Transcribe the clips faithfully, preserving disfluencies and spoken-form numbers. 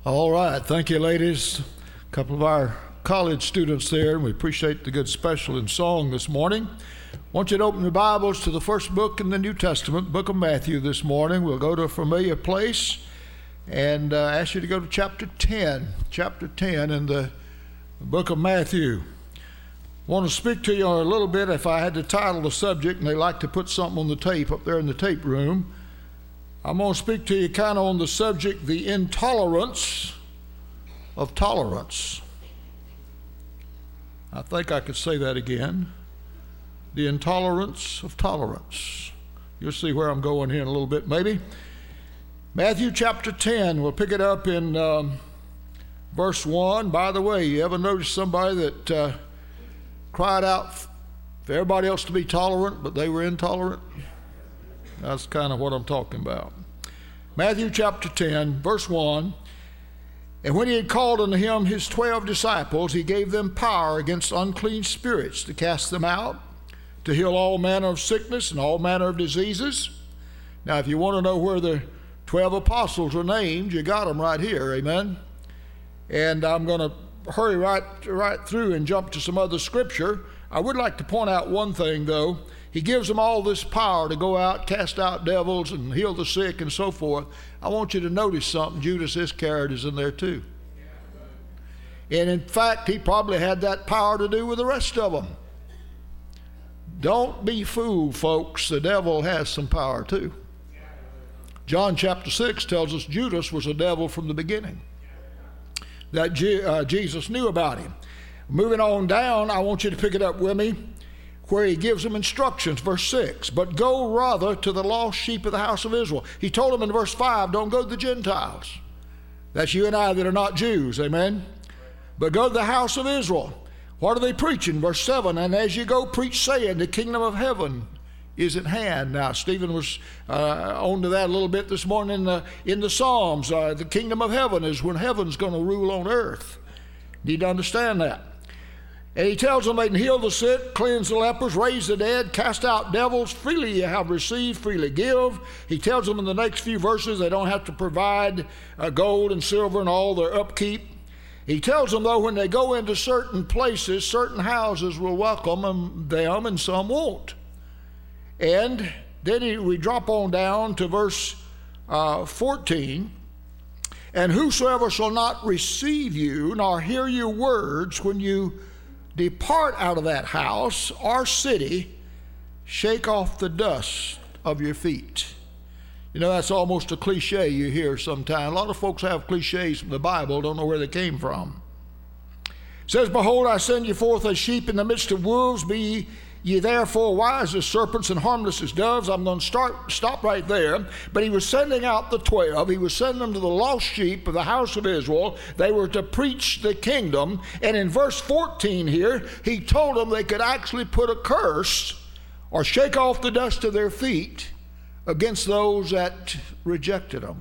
All right. Thank you, ladies. A couple of our college students there, and we appreciate the good special in song this morning. I want you to open your Bibles to the first book in the New Testament, book of Matthew this morning. We'll go to a familiar place and uh, ask you to go to chapter ten, chapter ten in the book of Matthew. I want to speak to you a little bit. If I had to title the subject, and they like to put something on the tape up there in the tape room, I'm going to speak to you kind of on the subject, the intolerance of tolerance. I think I could say that again. The intolerance of tolerance. You'll see where I'm going here in a little bit, maybe. Matthew chapter ten, we'll pick it up in um, verse one. By the way, you ever notice somebody that uh, cried out for everybody else to be tolerant, but they were intolerant? That's kind of what I'm talking about. Matthew chapter ten, verse one. And when he had called unto him his twelve disciples, he gave them power against unclean spirits to cast them out, to heal all manner of sickness and all manner of diseases. Now, if you want to know where the twelve apostles are named, you got them right here, amen? And I'm going to hurry right, right through and jump to some other scripture. I would like to point out one thing, though. He gives them all this power to go out, cast out devils, and heal the sick and so forth. I want you to notice something. Judas Iscariot is in there too. And in fact, he probably had that power to do with the rest of them. Don't be fooled, folks. The devil has some power too. John chapter six tells us Judas was a devil from the beginning. That Je- uh, Jesus knew about him. Moving on down, I want you to pick it up with me, where he gives them instructions, verse six. But go rather to the lost sheep of the house of Israel. He told them in verse five, don't go to the Gentiles. That's you and I that are not Jews, amen? But go to the house of Israel. What are they preaching? Verse seven, and as you go, preach saying, the kingdom of heaven is at hand. Now, Stephen was uh, on to that a little bit this morning in the, in the Psalms. Uh, the kingdom of heaven is when heaven's going to rule on earth. Need to understand that. And he tells them they can heal the sick, cleanse the lepers, raise the dead, cast out devils. Freely you have received, freely give. He tells them in the next few verses they don't have to provide uh, gold and silver and all their upkeep. He tells them, though, when they go into certain places, certain houses will welcome them and some won't. And then he, we drop on down to verse uh, fourteen. And whosoever shall not receive you, nor hear your words when you depart out of that house or city, shake off the dust of your feet. You know, that's almost a cliche you hear sometimes. A lot of folks have cliches from the Bible, don't know where they came from. It says, behold, I send you forth as sheep in the midst of wolves. Be ye therefore wise as serpents and harmless as doves. I'm going to start stop right there. But he was sending out the twelve. He was sending them to the lost sheep of the house of Israel. They were to preach the kingdom. And in verse fourteen here, he told them they could actually put a curse or shake off the dust of their feet against those that rejected them.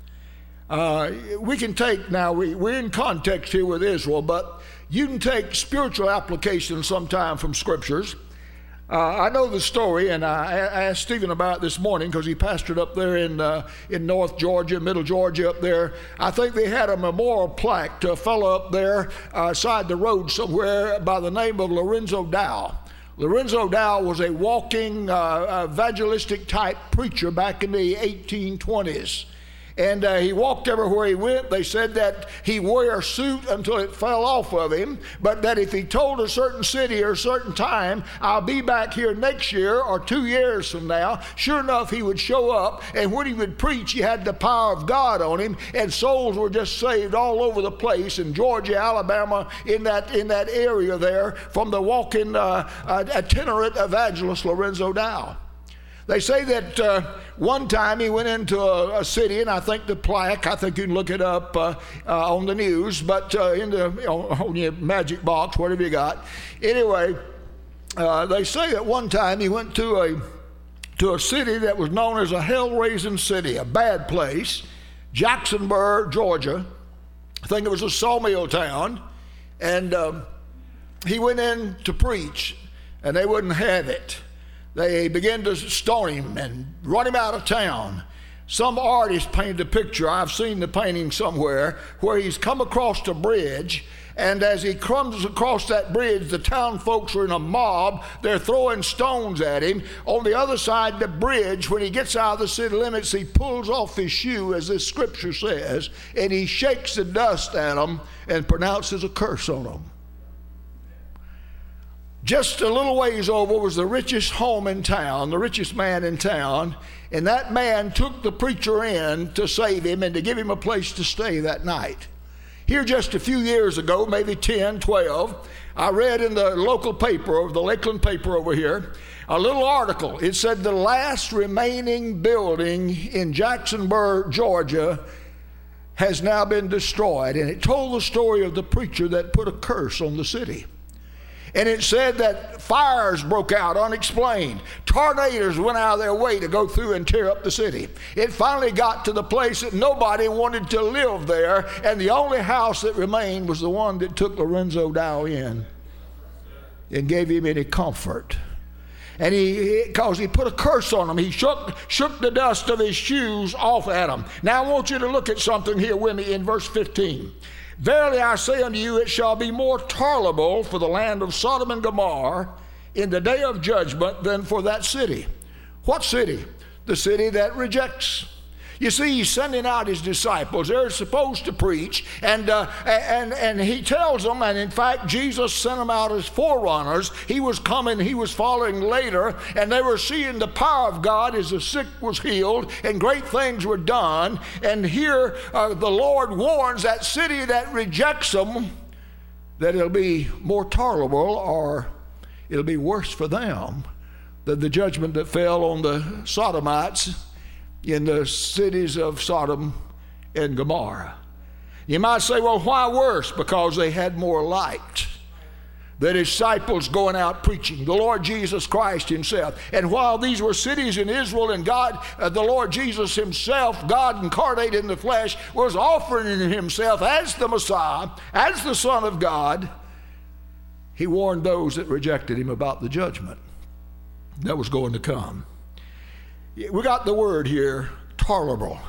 Uh, we can take, now we, we're in context here with Israel, but you can take spiritual application sometime from scriptures. Uh, I know the story, and I, I asked Stephen about it this morning because he pastored up there in uh, in North Georgia, Middle Georgia up there. I think they had a memorial plaque to a fellow up there uh, side the road somewhere by the name of Lorenzo Dow. Lorenzo Dow was a walking uh, evangelistic type preacher back in the eighteen twenties. And uh, he walked everywhere he went. They said that he wore a suit until it fell off of him, but that if he told a certain city or a certain time, I'll be back here next year or two years from now, sure enough, he would show up. And when he would preach, he had the power of God on him, and souls were just saved all over the place in Georgia, Alabama, in that in that area there from the walking uh, uh, itinerant evangelist Lorenzo Dow. They say that uh, one time he went into a, a city, and I think the plaque, I think you can look it up uh, uh, on the news, but uh, in the, you know, on your magic box, whatever you got. Anyway, uh, they say that one time he went to a, to a city that was known as a hell-raising city, a bad place, Jacksonburg, Georgia. I think it was a sawmill town, and um, he went in to preach, and they wouldn't have it. They began to stone him and run him out of town. Some artist painted a picture, I've seen the painting somewhere, where he's come across a bridge, and as he comes across that bridge, the town folks are in a mob. They're throwing stones at him. On the other side of the bridge, when he gets out of the city limits, he pulls off his shoe, as this scripture says, and he shakes the dust at them and pronounces a curse on them. Just a little ways over was the richest home in town, the richest man in town, and that man took the preacher in to save him and to give him a place to stay that night. Here just a few years ago, maybe ten, twelve, I read in the local paper, the Lakeland paper over here, a little article. It said the last remaining building in Jacksonburg, Georgia, has now been destroyed. And it told the story of the preacher that put a curse on the city. And it said that fires broke out unexplained. Tornadoes went out of their way to go through and tear up the city. It finally got to the place that nobody wanted to live there, and the only house that remained was the one that took Lorenzo Dow in and gave him any comfort. And he, because he put a curse on him, he shook, shook the dust of his shoes off at him. Now I want you to look at something here with me in verse fifteen. Verily I say unto you, it shall be more tolerable for the land of Sodom and Gomorrah in the day of judgment than for that city. What city? The city that rejects. You see, he's sending out his disciples. They're supposed to preach, and uh, and and he tells them, and in fact, Jesus sent them out as forerunners. He was coming, he was following later, and they were seeing the power of God as the sick was healed and great things were done. And here uh, the Lord warns that city that rejects them that it'll be more tolerable, or it'll be worse for them than the judgment that fell on the Sodomites in the cities of Sodom and Gomorrah. You might say, well, why worse? Because they had more light. The disciples going out preaching, the Lord Jesus Christ himself. And while these were cities in Israel, and God, uh, the Lord Jesus himself, God incarnated in the flesh, was offering himself as the Messiah, as the Son of God, he warned those that rejected him about the judgment that was going to come. We got the word here, tolerable.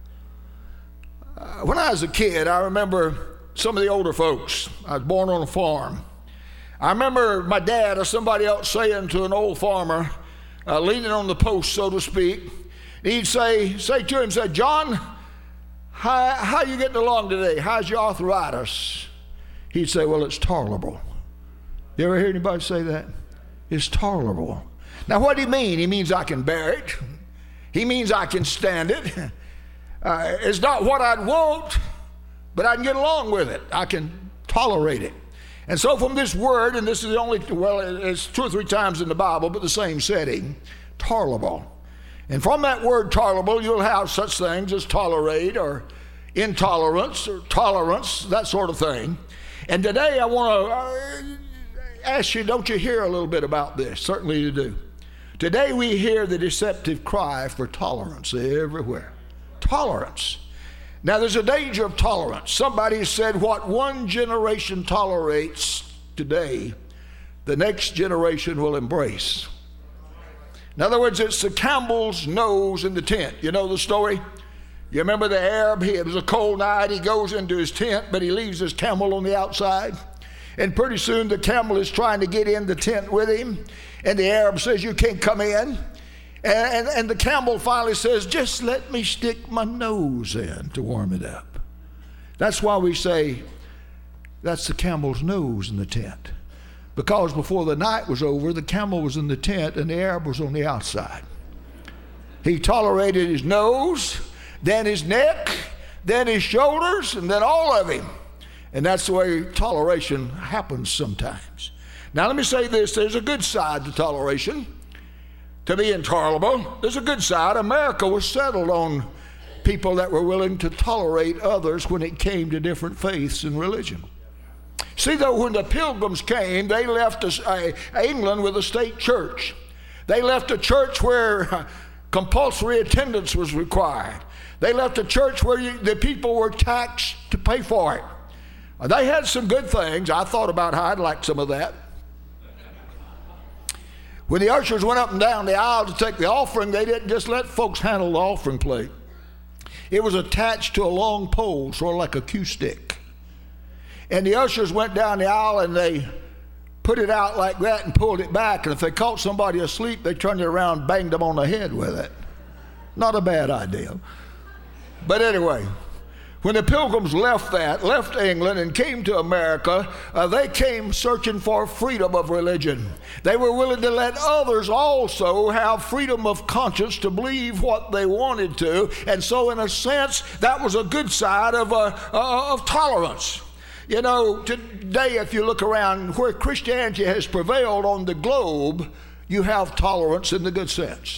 Uh, when I was a kid, I remember some of the older folks. I was born on a farm. I remember my dad or somebody else saying to an old farmer, uh, leaning on the post, so to speak, he'd say, say to him, say, John, how, how you getting along today? How's your arthritis? He'd say, well, it's tolerable. You ever hear anybody say that? It's tolerable. Now, what do he mean? He means I can bear it. He means I can stand it. Uh, it's not what I'd want, but I can get along with it. I can tolerate it. And so from this word, and this is the only, well, it's two or three times in the Bible, but the same setting, tolerable. And from that word tolerable, you'll have such things as tolerate or intolerance or tolerance, that sort of thing. And today I want to ask you, don't you hear a little bit about this? Certainly you do. Today we hear the deceptive cry for tolerance everywhere. Tolerance. Now there's a danger of tolerance. Somebody said what one generation tolerates today, the next generation will embrace. In other words, it's the camel's nose in the tent. You know the story? You remember the Arab? He, it was a cold night. He goes into his tent, but he leaves his camel on the outside. And pretty soon the camel is trying to get in the tent with him. And the Arab says, you can't come in. And, and, and the camel finally says, just let me stick my nose in to warm it up. That's why we say that's the camel's nose in the tent. Because before the night was over, the camel was in the tent and the Arab was on the outside. He tolerated his nose, then his neck, then his shoulders, and then all of him. And that's the way toleration happens sometimes. Now let me say this, there's a good side to toleration, to be intolerable. There's a good side. America was settled on people that were willing to tolerate others when it came to different faiths and religion. See, though, when the Pilgrims came, they left a, a, England with a state church. They left a church where compulsory attendance was required. They left a church where you, the people were taxed to pay for it. They had some good things. I thought about how I'd like some of that. When the ushers went up and down the aisle to take the offering, they didn't just let folks handle the offering plate. It was attached to a long pole, sort of like a cue stick. And the ushers went down the aisle and they put it out like that and pulled it back. And if they caught somebody asleep, they turned it around and banged them on the head with it. Not a bad idea. But anyway, when the Pilgrims left that, left England and came to America, uh, they came searching for freedom of religion. They were willing to let others also have freedom of conscience to believe what they wanted to. And so in a sense, that was a good side of, uh, uh, of tolerance. You know, today if you look around where Christianity has prevailed on the globe, you have tolerance in the good sense.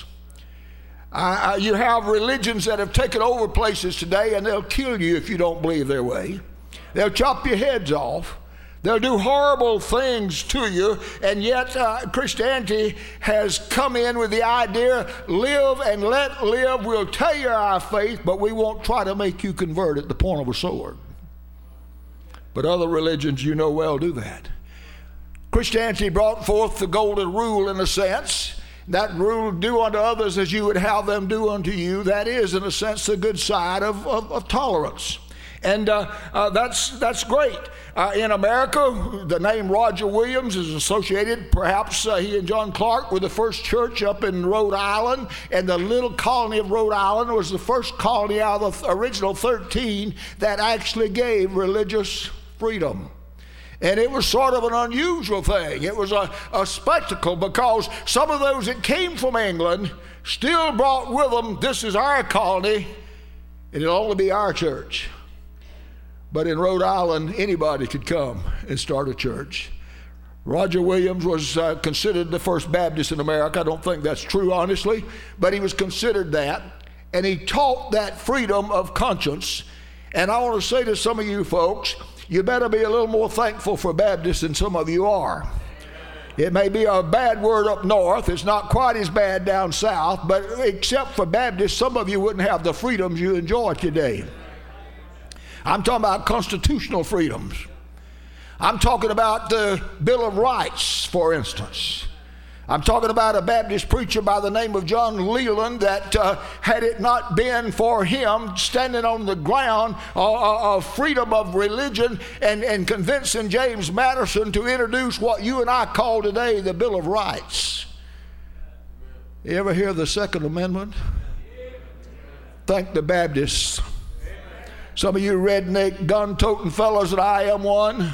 Uh, you have religions that have taken over places today, and they'll kill you if you don't believe their way. They'll chop your heads off. They'll do horrible things to you, and yet uh, Christianity has come in with the idea, live and let live. We'll tell you our faith, but we won't try to make you convert at the point of a sword. But other religions, you know well, do that. Christianity brought forth the golden rule in a sense. That rule, do unto others as you would have them do unto you. That is, in a sense, the good side of, of, of tolerance. And uh, uh, that's, that's great. Uh, in America, the name Roger Williams is associated, perhaps uh, he and John Clark were the first church up in Rhode Island, and the little colony of Rhode Island was the first colony out of the original thirteen that actually gave religious freedom. And it was sort of an unusual thing. It was a, a spectacle because some of those that came from England still brought with them, this is our colony, and it'll only be our church. But in Rhode Island, anybody could come and start a church. Roger Williams was uh, considered the first Baptist in America. I don't think that's true, honestly, but he was considered that. And he taught that freedom of conscience. And I want to say to some of you folks, you better be a little more thankful for Baptists than some of you are. It may be a bad word up north. It's not quite as bad down south, but except for Baptists, some of you wouldn't have the freedoms you enjoy today. I'm talking about constitutional freedoms. I'm talking about the Bill of Rights, for instance. I'm talking about a Baptist preacher by the name of John Leland that uh, had it not been for him standing on the ground uh, of freedom of religion and, and convincing James Madison to introduce what you and I call today the Bill of Rights. You ever hear the Second Amendment? Thank the Baptists. Some of you redneck gun-toting fellows that I am one,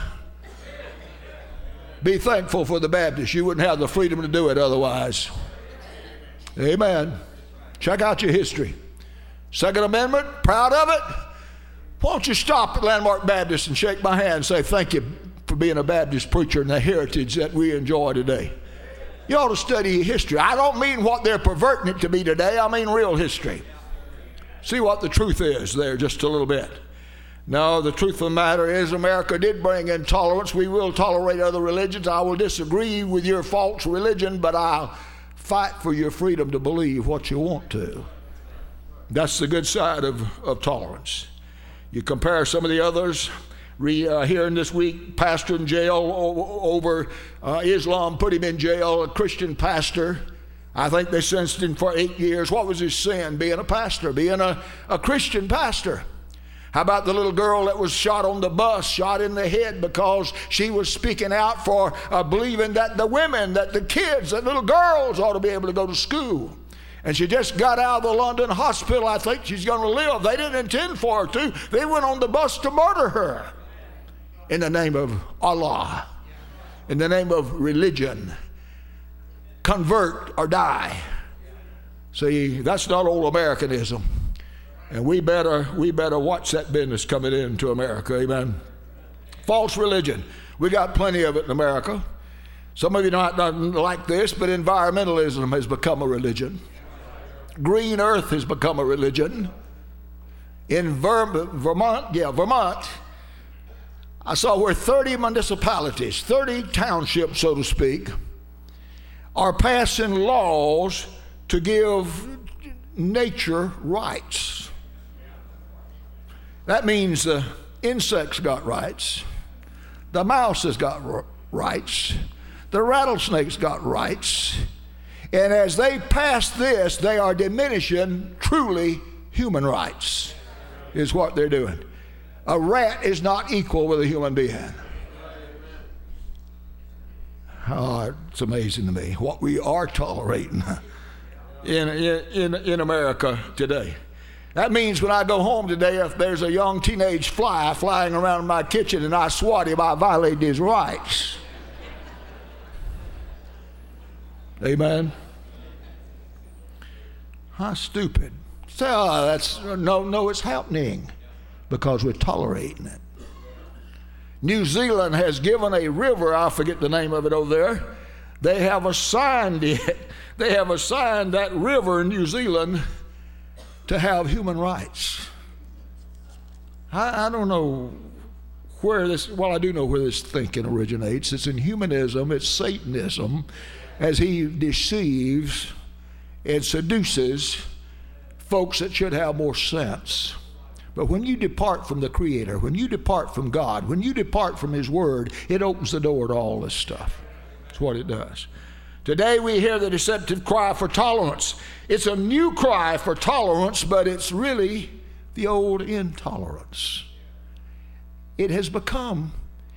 be thankful for the Baptists. You wouldn't have the freedom to do it otherwise. Amen. Check out your history. Second Amendment, proud of it? Why don't you stop at Landmark Baptist and shake my hand and say thank you for being a Baptist preacher and the heritage that we enjoy today. You ought to study history. I don't mean what they're perverting it to be today. I mean real history. See what the truth is there just a little bit. No, the truth of the matter is America did bring intolerance. We will tolerate other religions. I will disagree with your false religion, but I'll fight for your freedom to believe what you want to. That's the good side of, of tolerance. You compare some of the others. Re, uh, hearing this week, pastor in jail over uh, Islam, put him in jail, a Christian pastor. I think they sentenced him for eight years. What was his sin? Being a pastor, being a, a Christian pastor. How about the little girl that was shot on the bus, shot in the head because she was speaking out for uh, believing that the women, that the kids, that little girls ought to be able to go to school. And she just got out of the London hospital. I think she's going to live. They didn't intend for her to. They went on the bus to murder her in the name of Allah, in the name of religion. Convert or die. See, that's not old Americanism. And we better, we better watch that business coming into America, amen. False religion. We got plenty of it in America. Some of you not, not like this, but environmentalism has become a religion. Green Earth has become a religion. In Ver- Vermont, yeah, Vermont, I saw where thirty municipalities, thirty townships, so to speak, are passing laws to give nature rights. That means the insects got rights, the mouse has got rights, the rattlesnake's got rights, and as they pass this, they are diminishing truly human rights. is what they're doing. A rat is not equal with a human being. Oh, it's amazing to me what we are tolerating in, in, in America today. That means when I go home today, if there's a young teenage fly flying around my kitchen and I swat him, I violated his rights. Amen. How stupid. Say, oh, that's, no, no, it's happening because we're tolerating it. New Zealand has given a river, I forget the name of it over there, they have assigned it, they have assigned that river in New Zealand to have human rights. I, I don't know where this, well, I do know where this thinking originates. It's in humanism, it's Satanism, as he deceives and seduces folks that should have more sense. But when you depart from the Creator, when you depart from God, when you depart from His Word, it opens the door to all this stuff. That's what it does. Today we hear the deceptive cry for tolerance. It's a new cry for tolerance, but it's really the old intolerance. It has become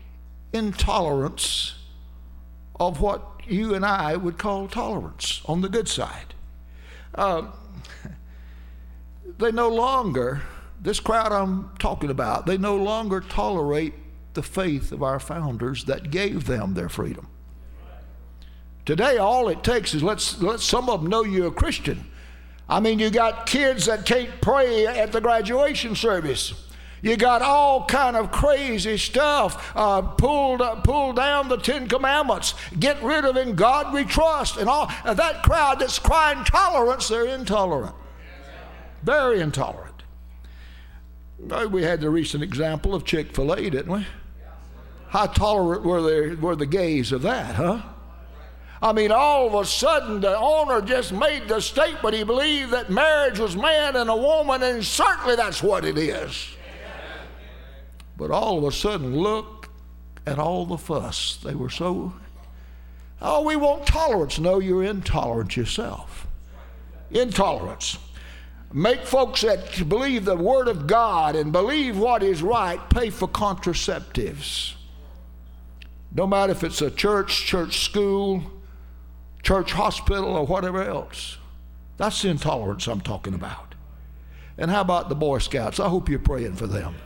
intolerance of what you and I would call tolerance on the good side. Uh, they no longer, this crowd I'm talking about, they no longer tolerate the faith of our founders that gave them their freedom. Today, all it takes is let's let some of them know you're a Christian. I mean, you got kids that can't pray at the graduation service. You got all kind of crazy stuff. Uh, pulled uh, pull down the Ten Commandments. Get rid of "In God We Trust," and all uh, that crowd that's crying tolerance. They're intolerant, very intolerant. Uh, we had the recent example of Chick-fil-A, didn't we? How tolerant were they, were the gays of that, huh? I mean, all of a sudden, the owner just made the statement he believed that marriage was man and a woman, and certainly that's what it is. But all of a sudden, look at all the fuss. They were so, oh, we want tolerance. No, you're intolerant yourself. Intolerance. Make folks that believe the Word of God and believe what is right pay for contraceptives. No matter if it's a church, church school, church hospital, or whatever else. That's the intolerance I'm talking about. And how about the Boy Scouts? I hope you're praying for them.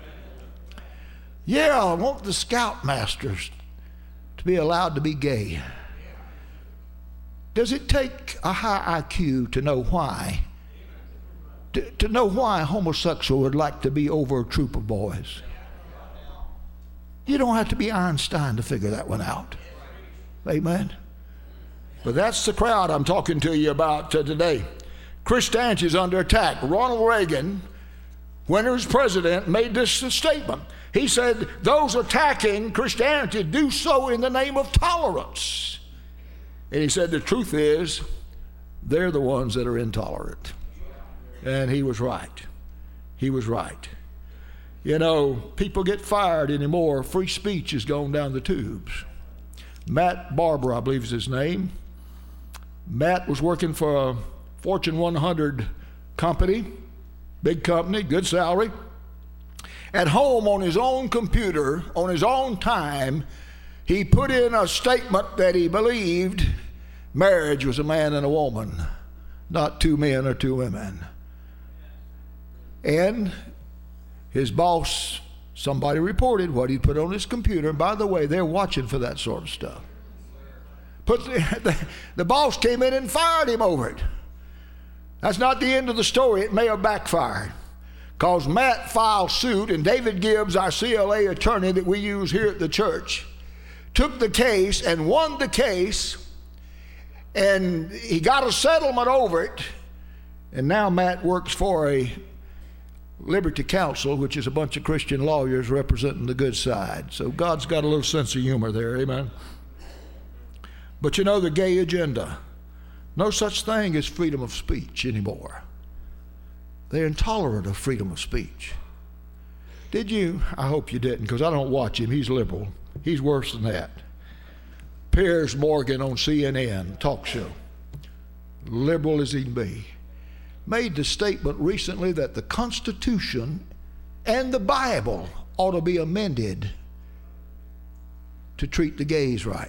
Yeah, I want the scoutmasters to be allowed to be gay. Does it take a high I Q to know why? To, to know why a homosexual would like to be over a troop of boys? You don't have to be Einstein to figure that one out. Amen? But that's the crowd I'm talking to you about uh, today. Christianity is under attack. Ronald Reagan, when he was president, made this statement. He said, those attacking Christianity do so in the name of tolerance. And he said, the truth is, they're the ones that are intolerant. And he was right. He was right. You know, people get fired anymore. Free speech has gone down the tubes. Matt Barber, I believe is his name. Matt was working for a Fortune one hundred company, big company, good salary. At home on his own computer, on his own time, he put in a statement that he believed marriage was a man and a woman, not two men or two women. And his boss, somebody reported what he put on his computer. And by the way, they're watching for that sort of stuff. Put the, the, the boss came in and fired him over it. That's not the end of the story. It may have backfired. Because Matt filed suit, and David Gibbs, our C L A attorney that we use here at the church, took the case and won the case, and he got a settlement over it. And now Matt works for a Liberty Counsel, which is a bunch of Christian lawyers representing the good side. So God's got a little sense of humor there, amen? But you know, the gay agenda, no such thing as freedom of speech anymore. They're intolerant of freedom of speech. Did you? I hope you didn't, because I don't watch him. He's liberal. He's worse than that. Piers Morgan on C N N, talk show. Liberal as he can be. made the statement recently that the Constitution and the Bible ought to be amended to treat the gays right.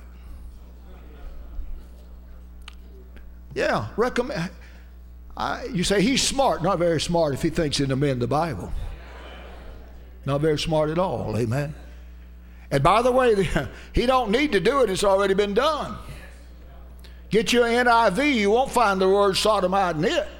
Yeah, recommend. I, you say he's smart. Not very smart if he thinks he'd amend the Bible. Not very smart at all, amen. And by the way, he don't need to do it. It's already been done. Get your N I V, you won't find the word sodomite in it.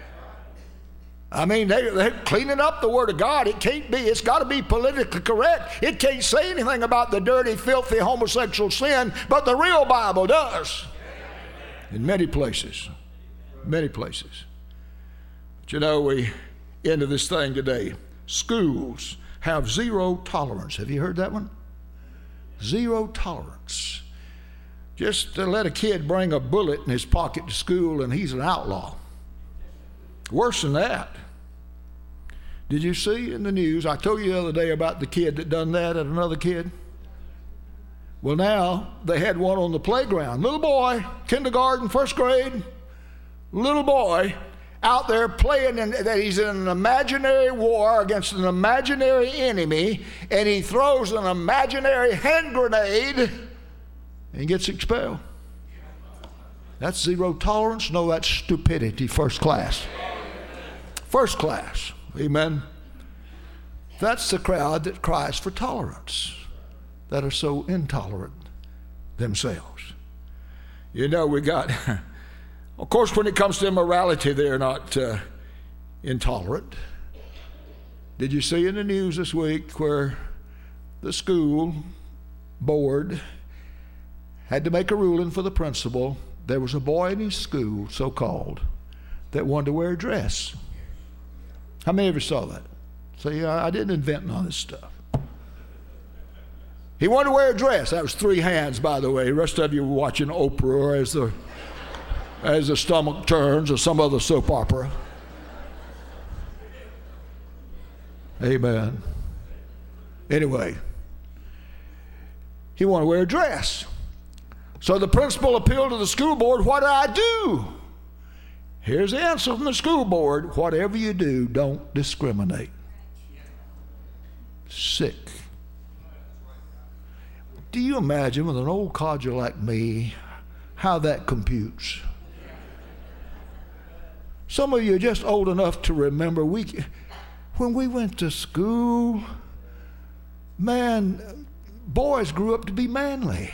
I mean, they, they're cleaning up the Word of God. It can't be, it's got to be politically correct. It can't say anything about the dirty, filthy, homosexual sin, but the real Bible does. In many places. Many places. But you know, we into this thing today. Schools have zero tolerance. Have you heard that one? Zero tolerance. Just to let a kid bring a bullet in his pocket to school and he's an outlaw. Worse than that. Did you see in the news, I told you the other day about the kid that done that at another kid? Well, now they had one on the playground. Little boy, kindergarten, first grade, little boy out there playing in, that he's in an imaginary war against an imaginary enemy, and he throws an imaginary hand grenade and gets expelled. That's zero tolerance? No, that's stupidity, first class. First class, amen. That's the crowd that cries for tolerance, that are so intolerant themselves. You know, we got, of course, when it comes to immorality, they're not uh, intolerant. Did you see in the news this week where the school board had to make a ruling for the principal? There was a boy in his school, so-called, that wanted to wear a dress. How many of you saw that? See, I didn't invent none of this stuff. He wanted to wear a dress. That was three hands, by the way. The rest of you were watching Oprah or as the, as the stomach turns or some other soap opera. Amen. Anyway, he wanted to wear a dress. So the principal appealed to the school board, what do I do? Here's the answer from the school board. Whatever you do, don't discriminate. Sick. Do you imagine with an old codger like me how that computes? Some of you are just old enough to remember we, when we went to school, man, boys grew up to be manly.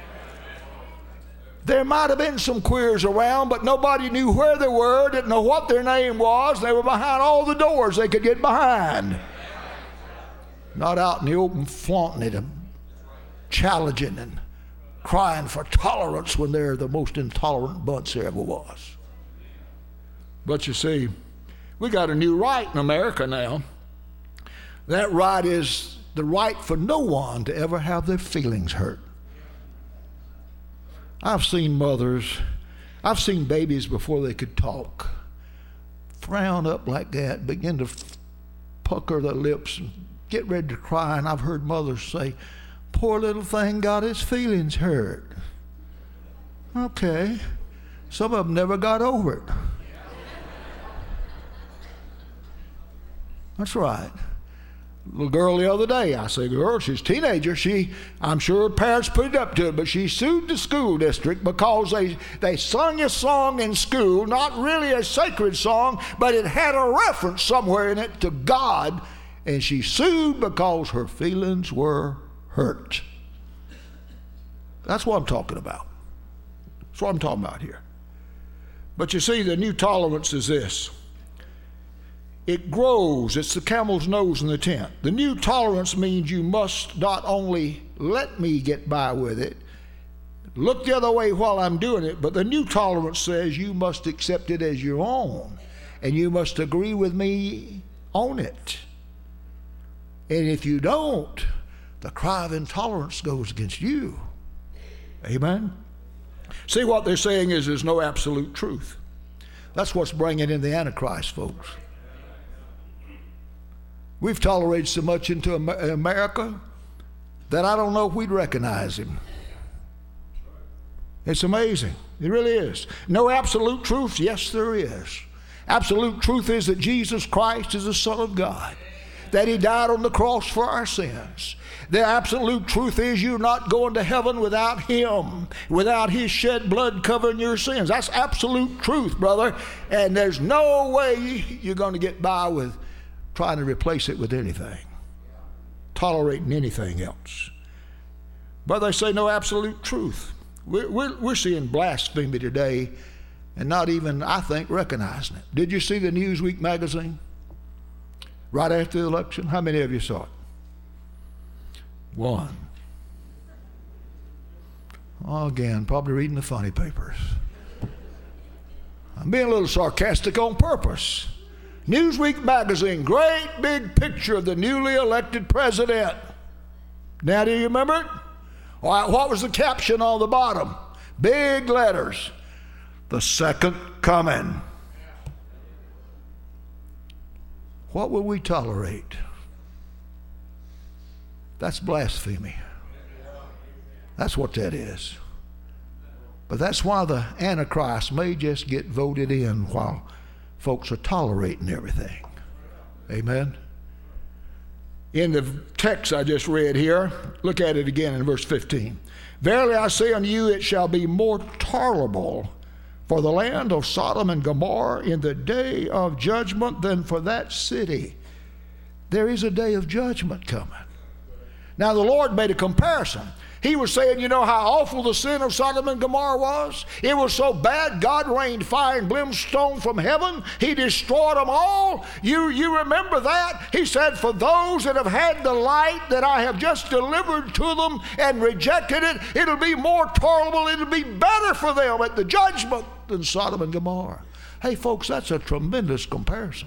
There might have been some queers around, but nobody knew where they were, didn't know what their name was. They were behind all the doors they could get behind. Not out in the open flaunting it and challenging and crying for tolerance when they're the most intolerant bunch there ever was. But you see, we got a new right in America now. That right is the right for no one to ever have their feelings hurt. I've seen mothers, I've seen babies before they could talk, frown up like that, begin to pucker their lips and get ready to cry. And I've heard mothers say, poor little thing got his feelings hurt. Okay, some of them never got over it. That's right. Little girl the other day, I say girl, she's a teenager. She, I'm sure her parents put it up to it, but she sued the school district because they, they sung a song in school, not really a sacred song, but it had a reference somewhere in it to God, and she sued because her feelings were hurt. That's what I'm talking about. That's what I'm talking about here. But you see, the new tolerance is this. It grows. It's the camel's nose in the tent. The new tolerance means you must not only let me get by with it, look the other way while I'm doing it, but the new tolerance says you must accept it as your own, and you must agree with me on it. And if you don't, the cry of intolerance goes against you. Amen? See, what they're saying is there's no absolute truth. That's what's bringing in the Antichrist, folks. We've tolerated so much into America that I don't know if we'd recognize him. It's amazing. It really is. No absolute truth? Yes, there is. Absolute truth is that Jesus Christ is the Son of God, that He died on the cross for our sins. The absolute truth is you're not going to heaven without Him, without His shed blood covering your sins. That's absolute truth, brother. And there's no way you're going to get by with trying to replace it with anything, tolerating anything else. But they say no absolute truth. We're, we're, we're seeing blasphemy today and not even, I think, recognizing it. Did you see the Newsweek magazine right after the election? How many of you saw it? One. Oh, again, probably reading the funny papers. I'm being a little sarcastic on purpose. Newsweek magazine, great big picture of the newly elected president. Now, do you remember it? All right, what was the caption on the bottom? Big letters. The second coming. What will we tolerate? That's blasphemy. That's what that is. But that's why the Antichrist may just get voted in while folks are tolerating everything. Amen. In the text I just read here, look at it again in verse fifteen. Verily I say unto you, it shall be more tolerable for the land of Sodom and Gomorrah in the day of judgment than for that city. There is a day of judgment coming. Now the Lord made a comparison. He was saying, you know how awful the sin of Sodom and Gomorrah was? It was so bad, God rained fire and brimstone from heaven. He destroyed them all. You, you remember that? He said, for those that have had the light that I have just delivered to them and rejected it, it'll be more tolerable, it'll be better for them at the judgment than Sodom and Gomorrah. Hey, folks, that's a tremendous comparison.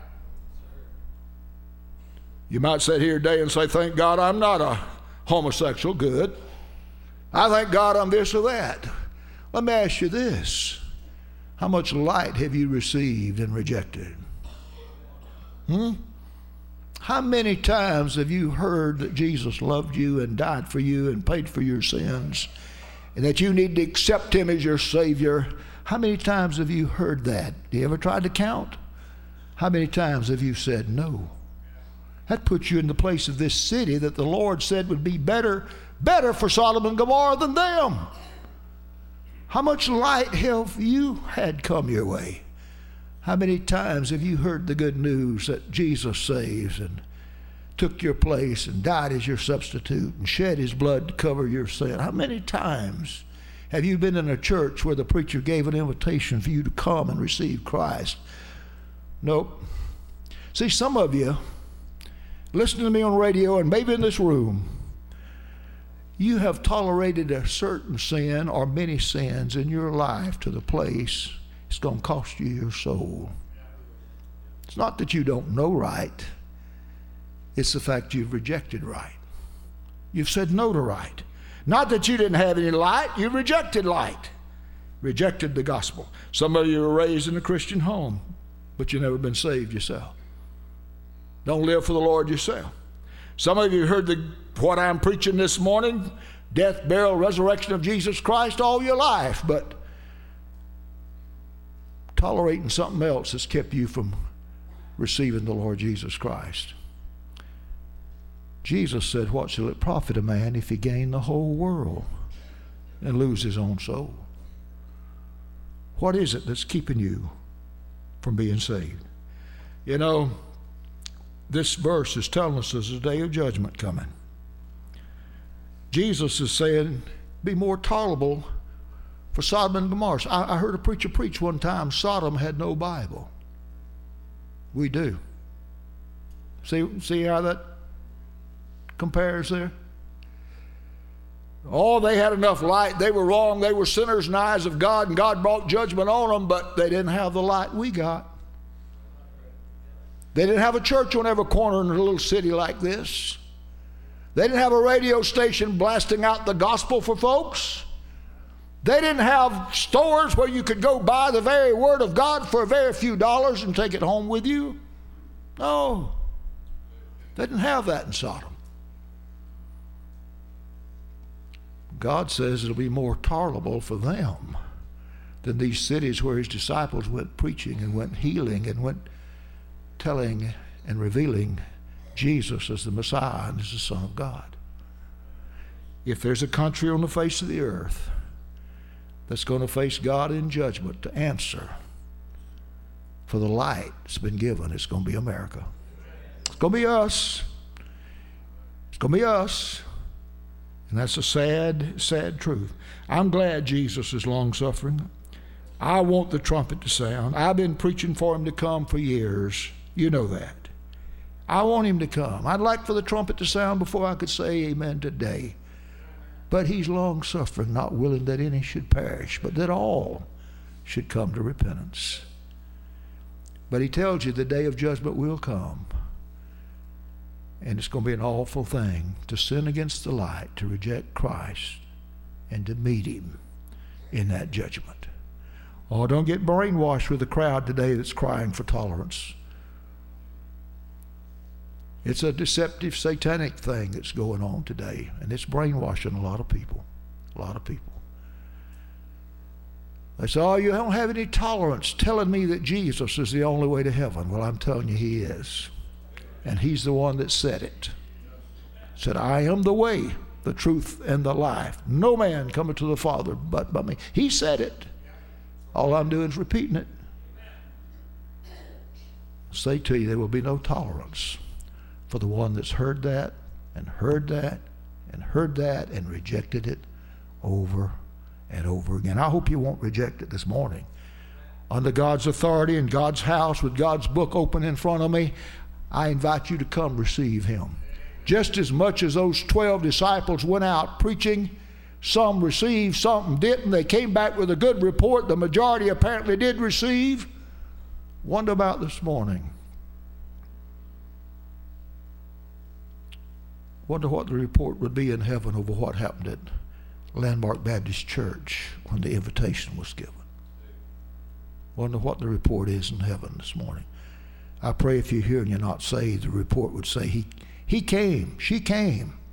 You might sit here today and say, thank God I'm not a homosexual. Good. I thank God I'm this or that. Let me ask you this. How much light have you received and rejected? Hmm? How many times have you heard that Jesus loved you and died for you and paid for your sins and that you need to accept Him as your Savior? How many times have you heard that? Do you ever try to count? How many times have you said no? That puts you in the place of this city that the Lord said would be better, better for Sodom and Gomorrah than them. How much light have you had come your way? How many times have you heard the good news that Jesus saves and took your place and died as your substitute and shed His blood to cover your sin? How many times have you been in a church where the preacher gave an invitation for you to come and receive Christ? Nope. See, some of you listening to me on radio and maybe in this room, you have tolerated a certain sin or many sins in your life to the place it's going to cost you your soul. It's not that you don't know right. It's the fact you've rejected right. You've said no to right. Not that you didn't have any light. You rejected light. Rejected the gospel. Some of you were raised in a Christian home, but you've never been saved yourself. Don't live for the Lord yourself. Some of you heard the, what I'm preaching this morning, death, burial, resurrection of Jesus Christ all your life, but tolerating something else has kept you from receiving the Lord Jesus Christ. Jesus said, what shall it profit a man if he gain the whole world and lose his own soul? What is it that's keeping you from being saved? You know, this verse is telling us there's a day of judgment coming. Jesus is saying, be more tolerable for Sodom and Gomorrah. I, I heard a preacher preach one time, Sodom had no Bible. We do. See, see how that compares there? Oh, they had enough light. They were wrong. They were sinners in the eyes of God, and God brought judgment on them, but they didn't have the light we got. They didn't have a church on every corner in a little city like this. They didn't have a radio station blasting out the gospel for folks. They didn't have stores where you could go buy the very word of God for a very few dollars and take it home with you. No. They didn't have that in Sodom. God says it'll be more tolerable for them than these cities where his disciples went preaching and went healing and went telling and revealing Jesus as the Messiah and as the Son of God. If there's a country on the face of the earth that's going to face God in judgment to answer for the light that's been given, it's going to be America. It's going to be us. It's going to be us. And that's a sad, sad truth. I'm glad Jesus is long-suffering. I want the trumpet to sound. I've been preaching for him to come for years. You know that. I want him to come. I'd like for the trumpet to sound before I could say amen today. But he's long-suffering, not willing that any should perish, but that all should come to repentance. But he tells you the day of judgment will come. And it's going to be an awful thing to sin against the light, to reject Christ, and to meet him in that judgment. Oh, don't get brainwashed with the crowd today that's crying for tolerance. It's a deceptive, satanic thing that's going on today, and it's brainwashing a lot of people, a lot of people. They say, oh, you don't have any tolerance, telling me that Jesus is the only way to heaven. Well, I'm telling you, he is. And he's the one that said it. Said, I am the way, the truth, and the life. No man cometh to the Father but by me. He said it. All I'm doing is repeating it. I say to you, there will be no tolerance for the one that's heard that and heard that and heard that and rejected it over and over again. I hope you won't reject it this morning. Under God's authority in God's house with God's book open in front of me, I invite you to come receive him. Just as much as those twelve disciples went out preaching, some received, some didn't. They came back with a good report. The majority apparently did receive. Wonder about this morning. Wonder what the report would be in heaven over what happened at Landmark Baptist Church when the invitation was given. Wonder what the report is in heaven this morning. I pray if you're here and you're not saved, the report would say, he, he came, she came.